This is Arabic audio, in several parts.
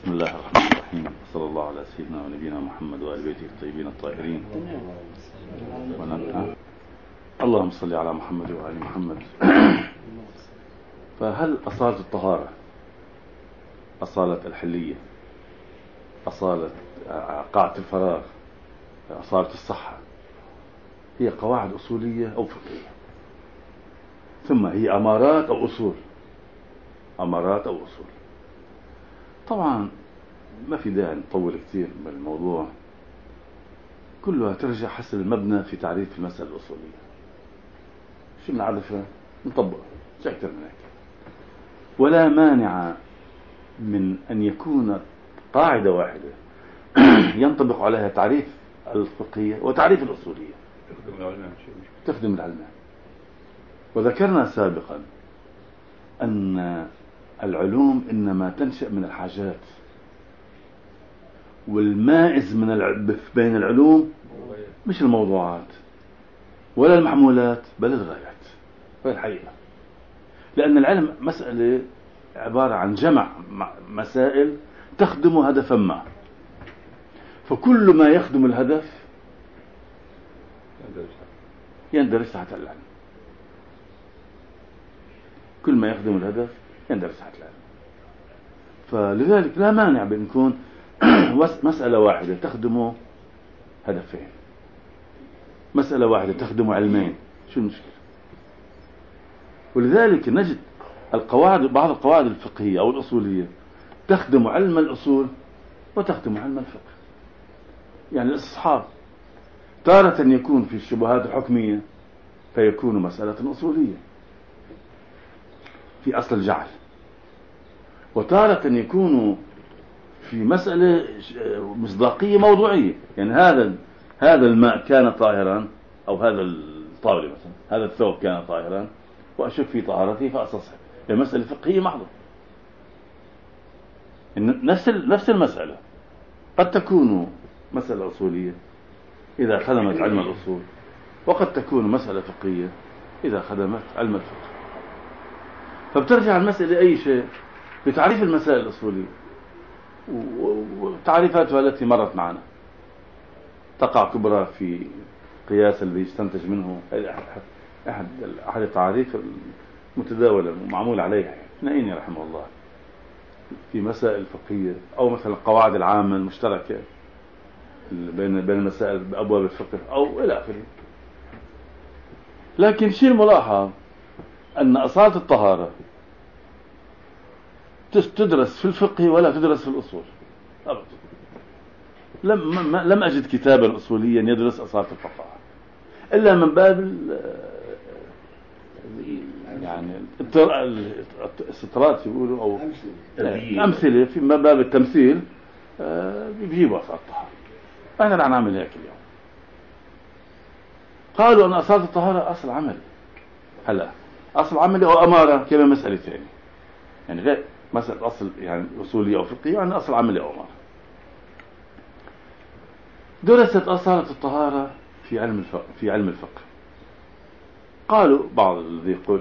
بسم الله الرحمن الرحيم. صلى الله على سيدنا ونبينا محمد وآل بيته الطيبين الطاهرين. اللهم صل على محمد وآل محمد. فهل أصالة الطهارة، أصالة الحلية، أصالة قاعدة الفراغ، أصالة الصحة، هي قواعد أصولية أو فقهية، ثم هي أمارات أو أصول؟ أمارات أو أصول. طبعا ما في داعي نطول كثير بالموضوع، كلها ترجع حسب المبنى في تعريف المسألة الأصولية. شو بنعرفها؟ نطبقها، مش أكثر من هيك. ولا مانع من أن يكون قاعدة واحدة ينطبق عليها تعريف الفقهية وتعريف الأصولية، تخدم العلماء. وذكرنا سابقا أن العلوم إنما تنشأ من الحاجات، والمائز بين العلوم مش الموضوعات ولا المحمولات بل الغايات. هذه الحقيقة، لأن العلم مسألة عبارة عن جمع مسائل تخدم هدفا ما، فكل ما يخدم الهدف يندرج تحت العلم. كل ما يخدم الهدف يندرج تحت العلم. فلذلك لا مانع بأن يكون مسألة واحدة تخدم هدفين، مسألة واحدة تخدم علمين، شو المشكلة؟ ولذلك نجد بعض القواعد الفقهية أو الأصولية تخدم علم الأصول وتخدم علم الفقه. يعني الاستصحاب تارة يكون في الشبهات الحكمية فيكون مسألة أصولية في أصل الجعل، وتارة يكون في مسألة مصداقية موضوعية. يعني هذا الماء كان طاهرا، أو هذا الطاولة مثلا، هذا الثوب كان طاهرا وأشك في طهارته فأستصحب، هي مسألة فقهية محضة. نفس المسألة قد تكون مسألة أصولية إذا خدمت علم الأصول، وقد تكون مسألة فقهية إذا خدمت علم الفقه. فبترجع المسألة أي شيء بتعريف المسائل الأصولية وتعريفاتها التي مرت معنا. تقع كبرى في قياس الذي يستنتج منه أحد التعريف المتداولة ومعمول عليها نائني رحمه الله في مسائل فقهية، أو مثلا القواعد العامة المشتركة بين المسائل بأبواب الفقه أو إلى آخره. لكن شيء الملاحظ أن أصالة الطهارة تدرس في الفقه ولا تدرس في الأصول أبدا. لم أجد كتابا أصوليا يدرس أصالة الفقه إلا من باب يعني استطراد يقولوا أو أمثلة في باب التمثيل، بيجيبوا أصالة الطهارة. أنا رح نعمل هيك اليوم. قالوا أن أصالة الطهارة أصل عملي. هلا أصل عملي أو أمارة كما مسألة ثانية، يعني غير مسألة أصل يعني أصولية أو فقهية، يعني أصل عملي أو أمارة. درست أصالة الطهارة في علم الفقه. قالوا بعض الذي يقول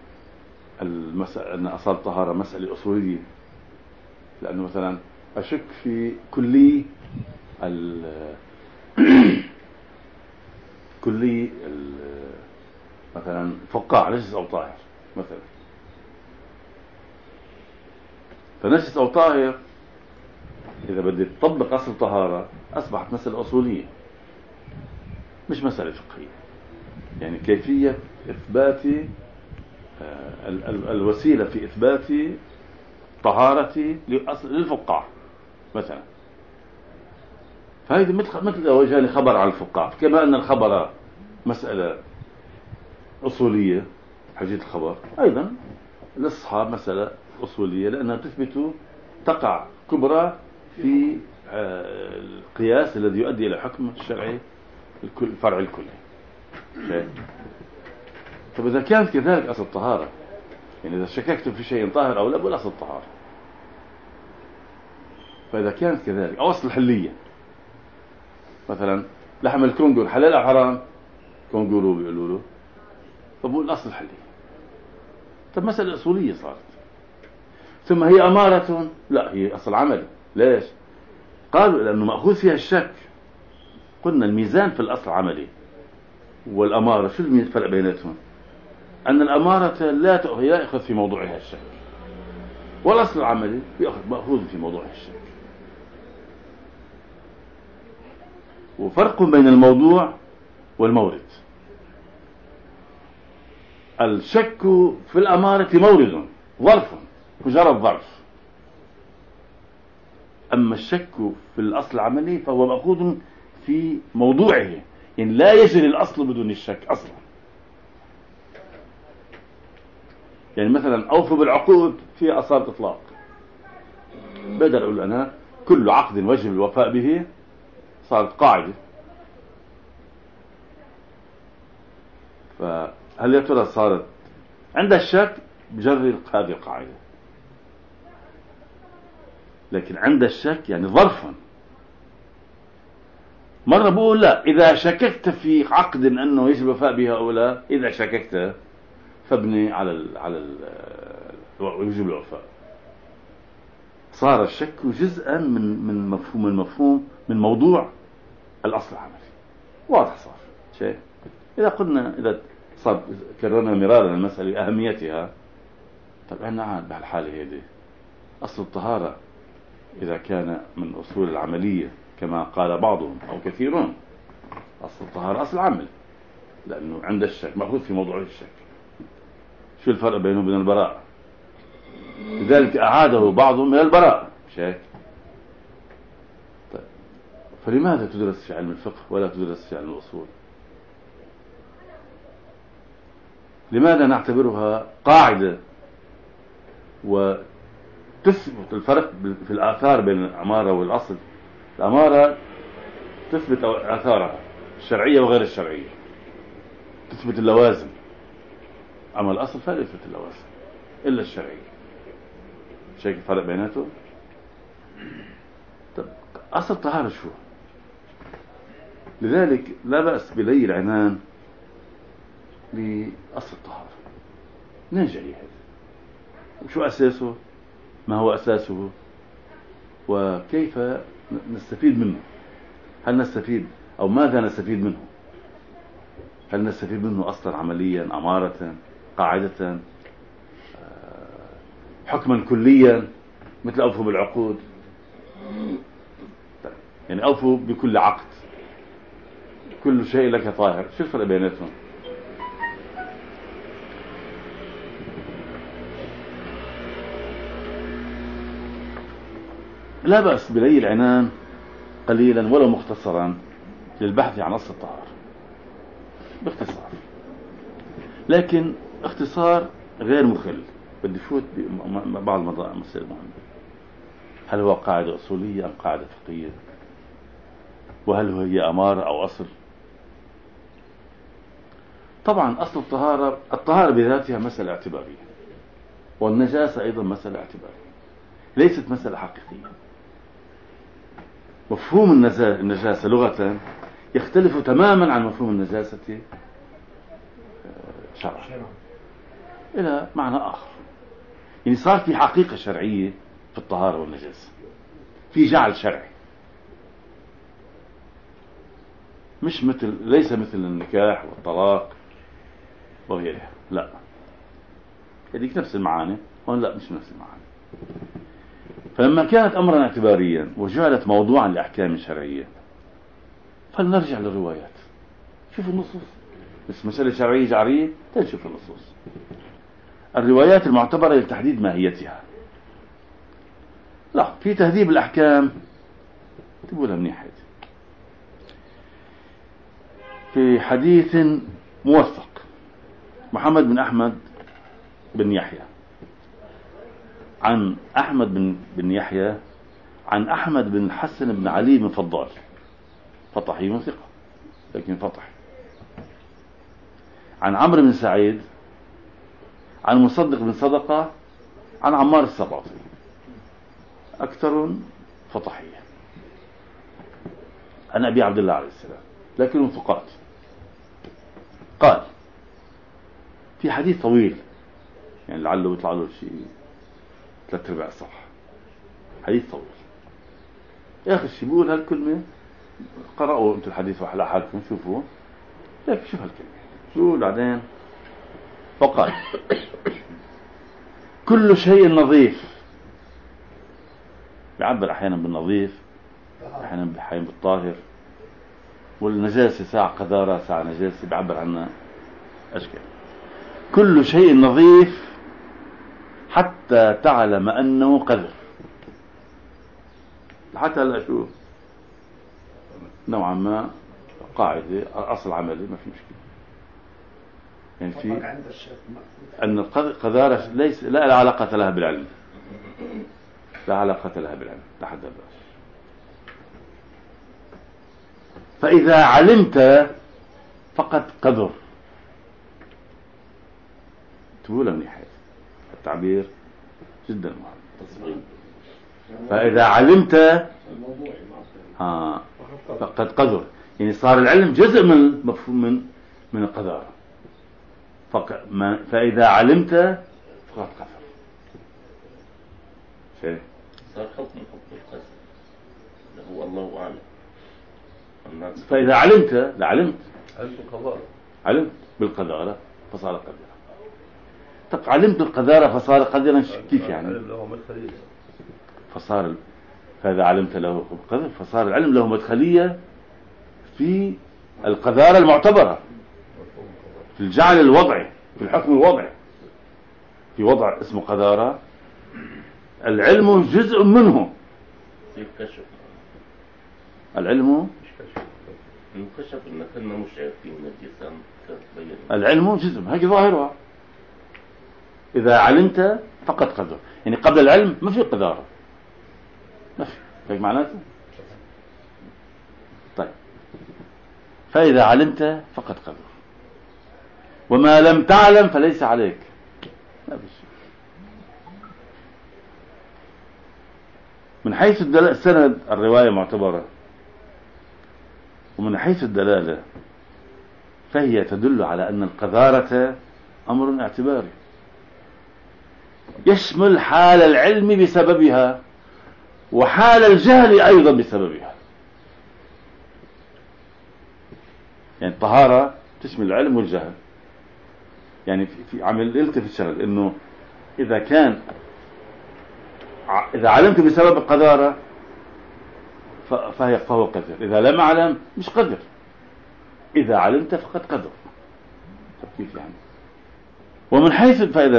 أن أصالة الطهارة مسألة أصولية، لأنه مثلا أشك في كلي مثلا فقاع نجس أو طاهر مثلا، فنجس أو طاهر إذا بدي تطبق أصل الطهارة أصبحت مسألة أصولية مش مسألة فقهية. يعني كيفية إثبات الوسيلة في إثبات طهارة للفقاع مثلا، فهذه مثل لو جاني خبر عن الفقاع، كما أن الخبر مسألة أصولية حجية الخبر، أيضا الاستصحاب مسألة أصولية لأنها تثبت تقع كبرى في القياس الذي يؤدي إلى حكم الشرعي الفرع الكلي. طب إذا كانت كذلك أصل الطهارة، يعني إذا شككت في شيء طاهر أو لا بقول أصل الطهارة. فإذا كانت كذلك أو أصل الحلية، مثلا لحم الكنغر حلال أو حرام؟ كنغورو بيقولوا له، فبقول أصل الحلية. طب مسألة أصولية صارت. ثم هي أمارة؟ لا، هي أصل عملي. ليش؟ قالوا لأنه مأخوذ فيها الشك. قلنا الميزان في الأصل عملي، والأمارة شو الفرق بيناتهم؟ أن الأمارة لا يأخذ في موضوعها الشك، والأصل العملي مأخوذ في موضوعها الشك. وفرق بين الموضوع والمورد. الشك في الأمارة مورد، ظرف، مجرد ظرف. أما الشك في الأصل العملي فهو مأخوذ في موضوعه، يعني لا يجري الأصل بدون الشك أصلا. يعني مثلا أوفوا بالعقود في أصالة إطلاق، بدل أقول أنا كل عقد وجب الوفاء به، صارت قاعدة. فهل يا ترى صارت عند الشك بجري هذه القاعدة، لكن عند الشك يعني ظرفا. مرة بقول لا، إذا شككت في عقد أنه يجب الوفاء به أو لا، إذا شككت فابني على يجب الوفاء. صار الشك جزءا من مفهوم من موضوع الأصل العملي. واضح صار شيء. إذا صار كررنا مرارا المسألة أهميتها، طب احنا بهالحالة هذه أصل الطهارة إذا كان من أصول العملية كما قال بعضهم أو كثيرون، أصل الطهارة أصل عمل، لأنه عند الشك مأخوذ في موضوع الشك. شو الفرق بينه وبين البراءة؟ لذلك أعاده بعضهم إلى البراءة. مش هيك؟ طيب، فلماذا تدرس في علم الفقه ولا تدرس في علم الأصول؟ لماذا نعتبرها قاعدة وتثبت الفرق في الآثار بين الأمارة والأصل؟ الأمارة تثبت آثارها الشرعية وغير الشرعية، تثبت اللوازم. أما الأصل فلا يثبت اللوازم إلا الشرعية. شايف الفرق بيناتهم؟ طب أصل الطهارة شو؟ لذلك لا بأس بلي العنان لأصل الطهارة. منين جاي هذا؟ وشو أساسه؟ ما هو أساسه؟ وكيف نستفيد منه؟ هل نستفيد أو ماذا نستفيد منه؟ هل نستفيد منه أصلا عمليا، أمارة، قاعدة، حكما كليا مثل أوفوا بالعقود؟ يعني أوفوا بكل عقد، كل شيء لك طاهر. شو الفرق بيناتهم؟ لا بأس بلي العنان قليلا ولو مختصرا للبحث عن أصل الطهارة باختصار، لكن اختصار غير مخل. بدي فوت ببعض المسائل المهمة. هل هو قاعدة أصولية أم قاعدة فقهية؟ وهل هي أمارة أو أصل؟ طبعا أصل الطهارة بذاتها مسألة اعتبارية، والنجاسة أيضا مسألة اعتبارية، ليست مسألة حقيقية. مفهوم النجاسة لغة يختلف تماما عن مفهوم النجاسة شرعا إلى معنى آخر. يعني صار في حقيقة شرعية في الطهارة والنجاسة، في جعل شرعي، ليس مثل النكاح والطلاق وغيرها. لا، هذيك نفس المعاني، هون لا، مش نفس المعاني. فلما كانت أمرا اعتباريا وجعلت موضوعا لأحكام شرعية، فلنرجع للروايات. شوف النصوص، بس مسألة شرعية جعرية تنشوف النصوص، الروايات المعتبرة لتحديد ماهيتها. لا، في تهذيب الأحكام تقولها منيح. في حديث موثق محمد بن أحمد بن يحيى عن أحمد بن يحيى عن أحمد بن الحسن بن علي بن فضال، فطحي ثقة لكن فطح، عن عمرو بن سعيد عن مصدق بن صدقة عن عمار السبعطي، أكثر فطحية، عن أبي عبد الله عليه السلام، لكنهم ثقات. قال في حديث طويل، يعني لعله يطلع له شيء 3/4 صح، حديث طويل، آخر شيء بيقول هالكلمة، قرأوا أنتم الحديث على حالكم شوفوا، لكن شوف هالكلمة شو بعدين. فقال كل شيء نظيف، بيعبر أحيانا بالنظيف، أحيانا بالطاهر، والنجاسة ساعة قذارة ساعة نجاسة، بيعبر عنها أشكال. كل شيء نظيف حتى تعلم أنه قذر. حتى هلا شوف نوعا ما قاعدة أصل عملي ما في مشكلة، يعني في أن القذارة ليس لا علاقة لها بالعلم، لا علاقة لها بالعلم لحد الباس. فإذا علمت فقد قذر. تقول منيح التعبير جدا مهم. فإذا علمت فقد قذر، يعني صار العلم جزء من مفهوم من القذارة. فإذا علمت فقد قذر. شيء صار حكم القذر هو الله أعلم. فإذا علمت علمت بالقذارة فصار قذرا. طب علمت القذارة فصار قذرا كيف يعني؟ فإذا علمت له القذر فصار العلم له مدخلية في القذارة المعتبرة، في الجعل الوضعي، في الحكم الوضعي، في وضع اسمه قذارة. العلم جزء منه. العلم انكشف ان كنا مش عارفين النجاسة تبين. العلم جزء، هذه ظاهرها. إذا علمت فقد قذر، يعني قبل العلم ما في قذارة، ما في. هيك معناته. طيب فإذا علمت فقد قذر، وما لم تعلم فليس عليك. لا بشي. من حيث السند الرواية معتبرة، ومن حيث الدلالة فهي تدل على أن القذارة أمر اعتباري يشمل حال العلم بسببها وحال الجهل أيضا بسببها. يعني الطهارة تشمل العلم والجهل. يعني في عمل التفت شغل إنه إذا علمت بسبب القذارة فهو قذر، إذا لم أعلم مش قذر. إذا علمت فقد قذر. كيف يعني؟ ومن حيث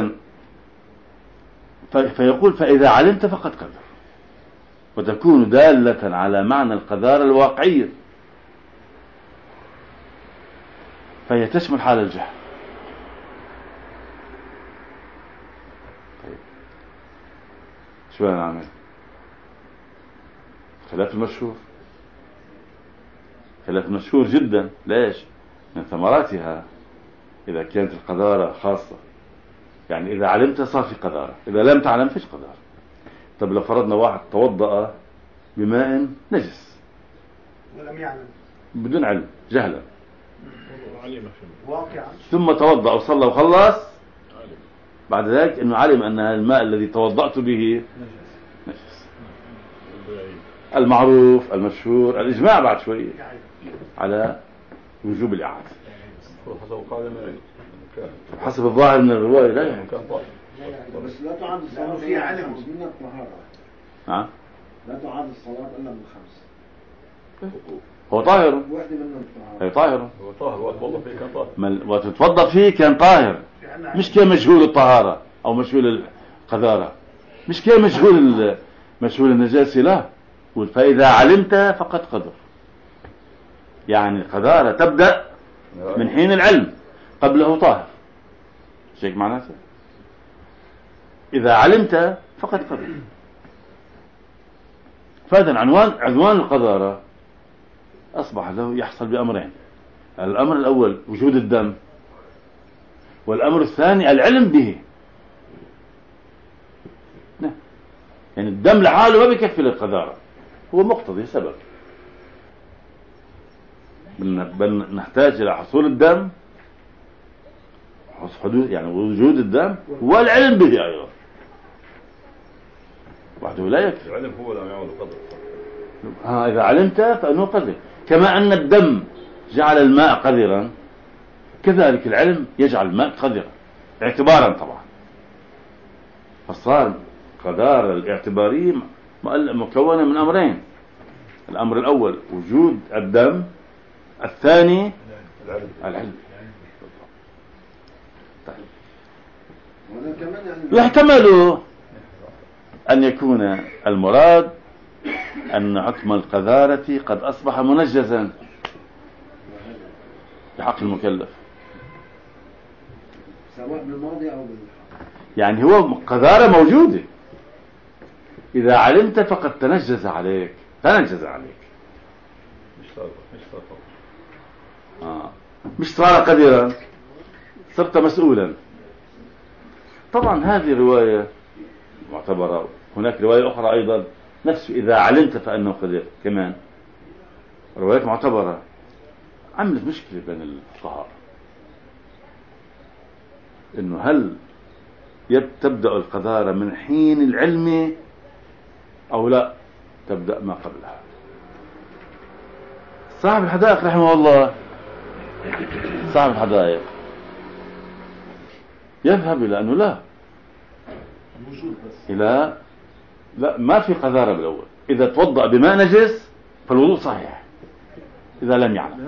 فيقول فإذا علمت فقد قذر، وتكون دالة على معنى القذارة الواقعية، فهي تشمل حال الجهل. طيب شو نعمل؟ خلاف المشهور، خلاف مشهور جدا. ليش؟ من ثمراتها إذا كانت القذارة خاصة، يعني إذا علمت صار في قذارة، إذا لم تعلم فيش قذارة. طب لو فرضنا واحد توضأ بماء نجس ولم يعلم بدون علم، جهلا، واقعا، ثم توضأ وصلى وخلص، بعد ذلك إنه علم أن الماء الذي توضأت به نجس. المعروف المشهور الإجماع بعد شوي على وجوب الإعادة حسب الظاهر من الرواية. لا يعني بس لا تعاد الصلاة فيها علم من الطهارة. نعم لا تعاد الصلاة إلا بالخمس. هو طاهر، واحدة منهم هي طاهر، هو طاهر وتوضأ فيه كان طاهر، وتتوضأ فيه كان طاهر، مش كان مشغول الطهارة أو مشغول القذارة، مش كان مشغول النجاسة. لا، فإذا علمت فقد قدر، يعني القذارة تبدأ من حين العلم، قبله طاهر. شيء معناته إذا علمت فقد قدر. فإذا عنوان القذارة أصبح له يحصل بأمرين: الأمر الأول وجود الدم، والأمر الثاني العلم به. يعني الدم لحاله ما بيكفي للقذارة، هو مقتضي سبب، بل نحتاج إلى حصول الدم، حدوث يعني وجود الدم، والعلم به أيضا، وحده لا يكفي. العلم هو لا يعمل قدر. إذا علمت فإنه قذر. كما أن الدم جعل الماء قذرا، كذلك العلم يجعل الماء قذرا اعتبارا طبعا. فصار قذارة الاعتبارية مكونة من أمرين: الأمر الأول وجود الدم، الثاني العلم. طيب. يحتمل أن يكون المراد أن حكم القذارة قد أصبح منجزا بحق المكلف، سواء بالماضي أو بالحاضر. يعني هو قذارة موجودة، إذا علمت فقد تنجز عليك. مش صار قديرا، صرت مسؤولا. طبعا هذه رواية معتبرة. هناك رواية أخرى أيضا نفس إذا علمت فأنه قدير، كمان روايات معتبرة. عملت مشكلة بين الفقهاء إنه هل تبدأ القذارة من حين العلم أو لا تبدأ ما قبلها. صاحب الحدائق رحمه الله، صاحب الحدائق يذهب إلى أنه لا ما في قذارة بالأول. إذا توضأ بماء نجس فالوضوء صحيح إذا لم يعلم.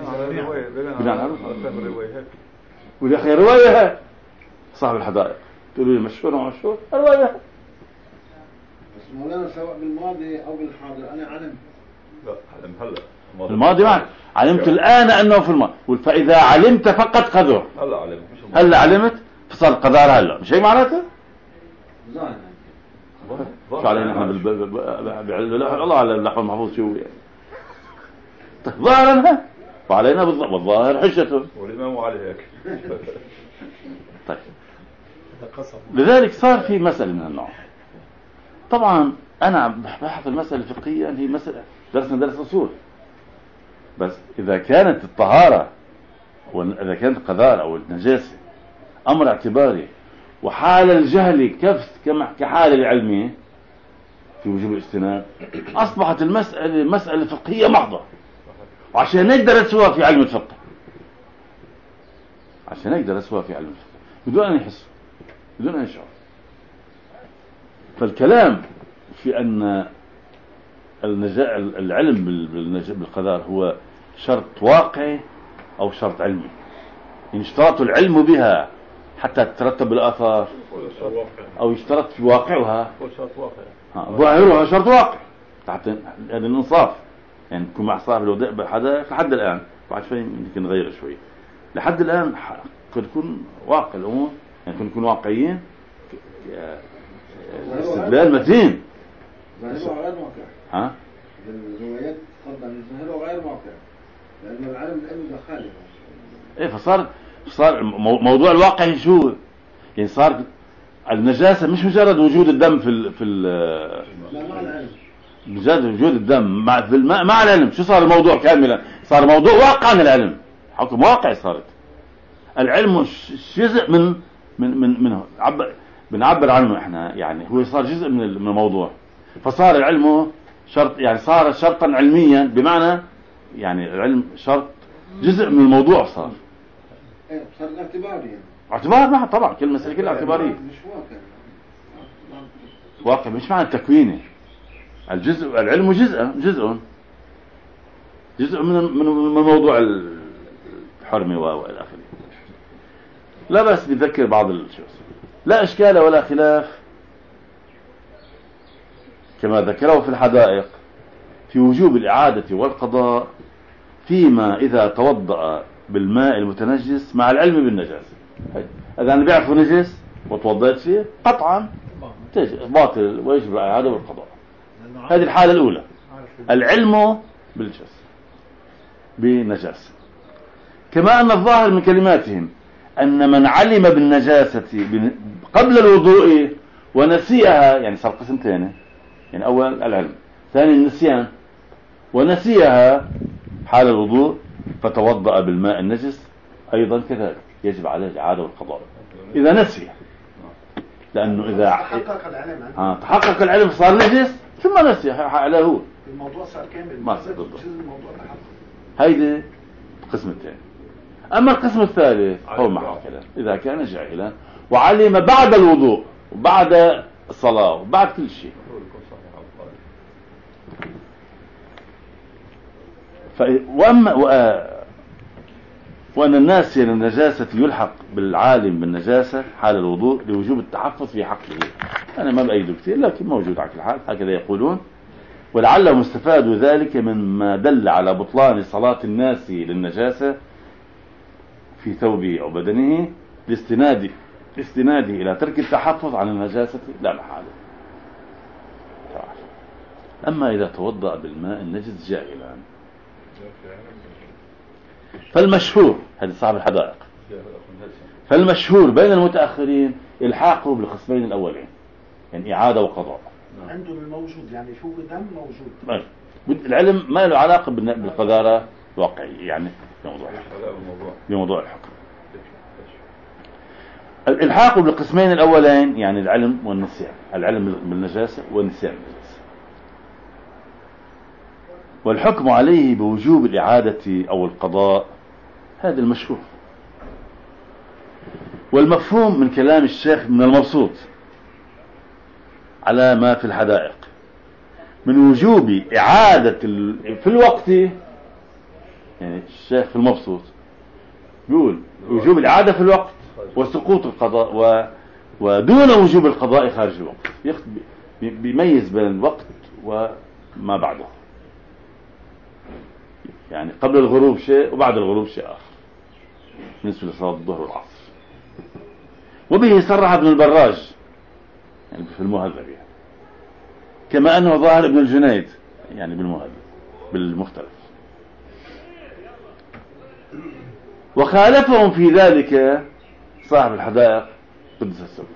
ولي أخي رواية صاحب الحدائق تقولوا لي مشهور ومشهور رواية. بس مولانا سواء بالماضي أو بالحاضر أنا علم. لا علم هلا. الماضي معك علمت الآن أنه في الماضي، فإذا علمت فقط قذر. هلا علمت فصار قذارة هلا، مش هيك معناته؟ شو علينا احنا الله على اللحظة المحفوظ شو يعني. ظاهرا وعلينا بالظاهر حجته والإمام عليه هيك. طيب لذلك صار في مسألة من النوع. طبعا أنا بحث المسألة الفقهية هي مسألة درس أصول، بس إذا كانت الطهارة وإذا كانت القذارة أو النجاسة أمر اعتباري، وحال الجهل كحال العلمي في وجوب الاستناد، أصبحت المسألة مسألة فقهية محضة. وعشان هيك درسوها في علم الفقه، بدون أن يحسوا، بدون أن يشعروا. فالكلام في أن العلم بالقذار هو شرط واقعي أو شرط علمي، إن اشترط العلم بها حتى تترتب الآثار، أو يشترط في واقعها ظاهرها شرط واقع تحت هذا الانصاف. يعني نكون مع صاحب الوداع بالحدائق لحد الآن، بعد شوي يمكن نغير شوي، لحد الآن قد يكون واقع الأمور، يعني نكون واقعيين. استدلال متين ظاهره غير واقع. الروايات تفضل ظاهره غير واقع، لأن العلم لأنه دخاله. إيه فصار موضوع الواقع شو يعني؟ صار النجاسة مش مجرد وجود الدم في لا مع العلم، مجرد وجود الدم مع العلم. شو صار الموضوع كاملا؟ صار موضوع واقع عن العلم، حكم واقعي. صارت العلم جزء منه بنعبر عنه احنا، يعني هو صار جزء من الموضوع. فصار العلم شرط، يعني صار شرطا علميا، بمعنى يعني العلم شرط جزء من الموضوع. صار صار اعتباري، يعني اعتبار. ما طبعا كل مسألة كلها اعتبارية، مش واقع. واقع مش معنى تكويني. العلم جزء من موضوع الحرمة والى اخره. لا بس بذكر بعض الشيء، لا اشكال ولا خلاف كما ذكره في الحدائق في وجوب الإعادة والقضاء فيما إذا توضأ بالماء المتنجس مع العلم بالنجاسة. إذا أنا بيعرفه نجس وتوضأت فيه قطعا باطل ويجب الإعادة والقضاء. هذه الحالة الأولى، العلم بالنجاسة. كما أن الظاهر من كلماتهم أن من علم بالنجاسة قبل الوضوء ونسيها، يعني صار قسم ثاني، يعني أول العلم، ثاني النسيان، ونسيها حال الوضوء فتوضأ بالماء النجس، أيضا كذلك يجب عليه الإعادة والقضاء إذا نسي. لأنه إذا تحقق العلم صار نجس ثم نسي عليه هو، الموضوع صار كامل ما صار بالضبط. جزء الموضوع تحقق. هيدي القسم الثاني. أما القسم الثالث هو محل كلام إذا كان جاهلا وعلم بعد الوضوء وبعد الصلاة وبعد كل شيء. وأن الناس النجاسة يلحق بالعالم بالنجاسة حال الوضوء لوجوب التحفظ في حقه. أنا ما بأيده كثير لكن موجود على كل حال هكذا يقولون. ولعله مستفاد ذلك مما دل على بطلان صلاة الناس للنجاسة في ثوبه أو بدنه لاستناده إلى ترك التحفظ عن النجاسة لا محالة. أما إذا توضأ بالماء النجس جاهلا فالمشهور، هذا صاحب الحدائق، فالمشهور بين المتأخرين الحاقه بالقسمين الأولين، يعني إعادة وقضاء. عندهم الموجود يعني شو دم موجود. العلم ما له علاقة بالقذارة الواقعية، يعني بموضوع الحكم. الحاق بالقسمين الأولين يعني العلم والنسيان، العلم بالنجاسة والنسيان بالنجاسة. والحكم عليه بوجوب الإعادة أو القضاء هذا المشهور. والمفهوم من كلام الشيخ من المبسوط على ما في الحدائق من وجوب إعادة في الوقت، يعني الشيخ في المبسوط يقول وجوب الإعادة في الوقت وسقوط القضاء ودون وجوب القضاء خارج الوقت. بيميز بين الوقت وما بعده، يعني قبل الغروب شيء وبعد الغروب شيء آخر بالنسبة لصلاة الظهر والعصر. وبه صرح ابن البراج يعني في المهذب، يعني كما أنه ظاهر ابن الجنيد يعني بالمهذب بالمختلف. وخالفهم في ذلك صاحب الحدائق قدس السر،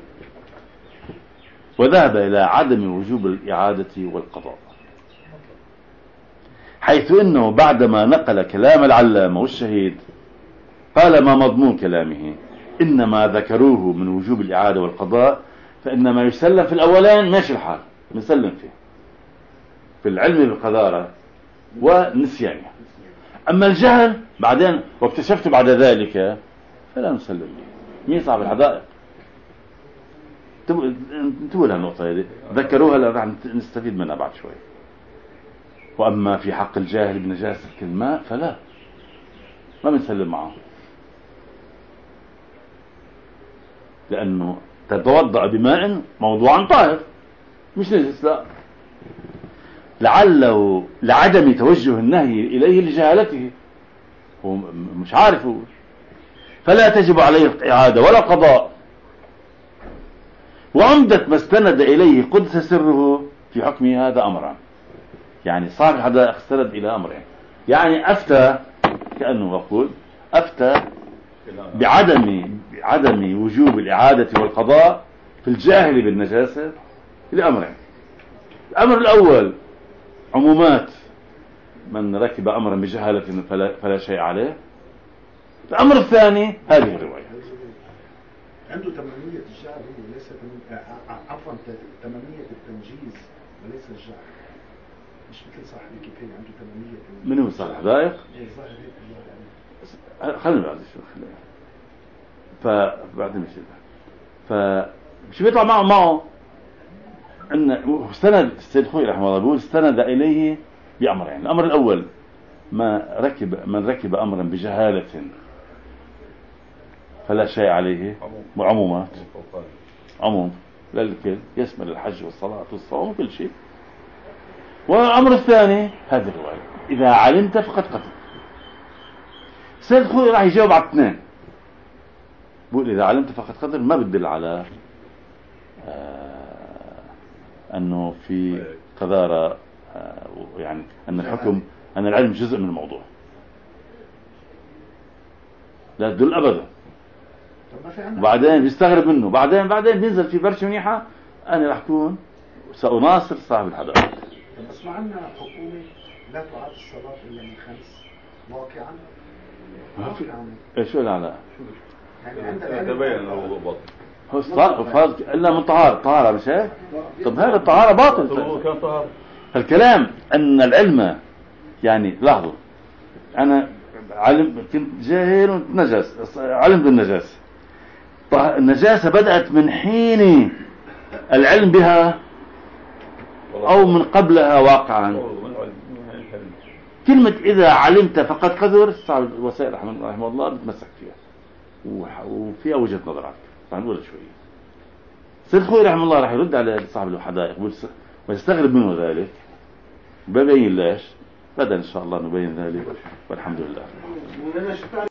وذهب إلى عدم وجوب الإعادة والقضاء، حيث إنه بعدما نقل كلام العلامة والشهيد قال ما مضمون كلامه إنما ذكروه من وجوب الإعادة والقضاء فإنما يسلم في الأولين ماشي الحال نسلم فيه في العلم بالقذارة ونسيانه. أما الجهل بعدين واكتشفت بعد ذلك فلا نسلم به. مين صاحب الحدائق؟ انتبهوا لها النقطة هذه، ذكروها لأن راح نستفيد منها بعد شوي. وأما في حق الجاهل بنجاسة الماء فلا، ما بنسلم معه، لأنه تتوضأ بماء موضوعا طاهر مش نجس، لا، لعله لعدم توجه النهي إليه لجهالته، هو مش عارفه، فلا تجب عليه إعادة ولا قضاء. وعمدة ما استند إليه قدس سره في حكمه هذا أمران، يعني صاحب الحدائق استند إلى أمرين، يعني أفتى كأنه يقول أفتى بعدم وجوب الإعادة والقضاء في الجاهل بالنجاسة لأمرين. الأمر الأول عمومات من ركب أمرا بجهالة فلا شيء عليه. الأمر الثاني هذه الرواية عنده تمامية الجهل، هو ليس عفوا تمامية التنجيز وليس الجهل، مش مثل صاحب الكتاب عنده تمامية. من هو صاحب الحدائق؟ خلينا بعد شو فبعدين مش بيطلع معه ان استند السيد خوي رحمه الله بيقول استند اليه بامرين. الامر الاول من ركب امرا بجهاله فلا شيء عليه، وعمومات عموم للكل يشمل الحج والصلاه والصوم وكل شيء. والامر الثاني هذه الروايه اذا علمت فقد قتل. السيد خوي راح يجاوب على اثنين، بقول إذا علمت فقد قدر ما بدل على أنه في قذارة، يعني أن الحكم أن العلم جزء من الموضوع، لا تدل أبدا. بعدين بيستغرب منه، بعدين بينزل في برشة منيحة أنا راح أكون سأناصر صاحب الحدائق. بس ما عندنا حكومة لا تعاد الصلاة إلا من 5 واقعا. شو العلاقة؟ تبين الوضوء باطل. إلا من طهارة مش هيك؟ طب هذا الطهارة باطل. كان طهارة. فالكلام أن العلم يعني لاحظوا، أنا كنت جاهل ونجس، علم بالنجاسة. النجاسة بدأت من حين العلم بها أو من قبلها واقعا؟ كلمة إذا علمت فقد قدر صعب الوسائل رحمه الله بتمسك فيها وفيها وجهة نظر على فكرة. هنقولها شوية. سيد خوي رحمه الله راح يرد على صاحب الحدائق ويستغرب منه ذلك، ببين ليش. غدا إن شاء الله نبين ذلك والحمد لله.